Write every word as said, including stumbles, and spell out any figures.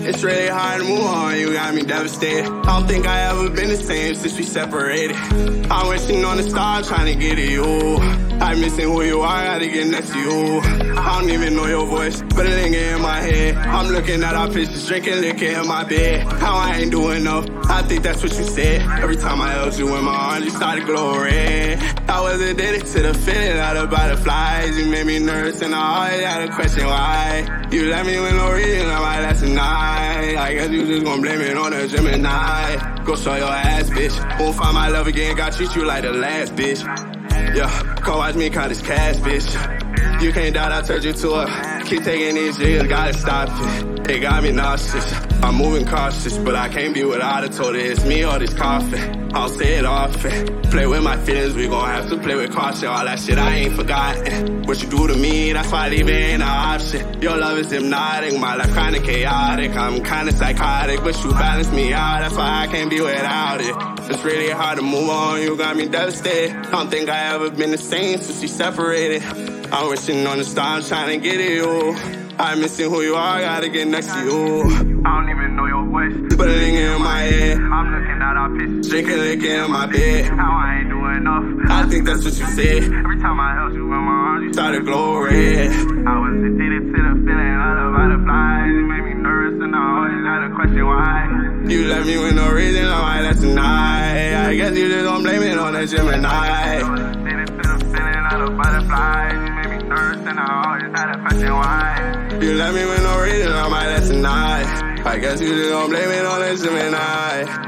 It's really hard to move on, you got me devastated. I don't think I ever been the same since we separated. I'm wishing on the star, trying to get to you. I'm missing who you are, gotta get next to you. I don't even know your voice, but it linger in my head. I'm looking at our pictures, drinking liquor in my bed. How I ain't doing enough, I think that's what you said. Every time I held you in my arms, you started glowing red. I was addicted to the feeling of the butterflies. You made me nervous and I always had a question why. You left me with no reason, I might last a night. I guess you just gon' blame it on the Gemini. Go show your ass, bitch. Won't find my love again, gotta treat you like the last, bitch. Yeah, come watch me count this cash, bitch. You can't doubt I turned you to a. Keep taking these years, gotta stop it. It got me nauseous. I'm moving cautious, but I can't be without it. Told it it's me or this coffee. I'll say it often. Play with my feelings, we gon' have to play with caution. All that shit I ain't forgotten. What you do to me, that's why leaving ain't an option. Your love is hypnotic, my life kinda chaotic. I'm kinda psychotic, but you balance me out. That's why I can't be without it. It's really hard to move on, you got me devastated. Don't think I ever been the same since we separated. I'm wishing on the stars, trying to get at you. I'm missing who you are, gotta get next to you. I don't even know your voice, but it linger in my head. I'm looking at our pictures, drinking liquor in my bed. How I ain't doing enough, I think that's what you said. Every time I held you in my arms, you started glowing red. I was addicted to the feeling of the butterflies. You made me nervous and I always had a question why. You left me with no reason, I might last a night. I guess you just gon' blame it on the Gemini. I was addicted to the feeling of the butterflies. You made me nervous and I always had a question why. You left me with no reason, I might last a night. I guess you just gon' blame it on the Gemini.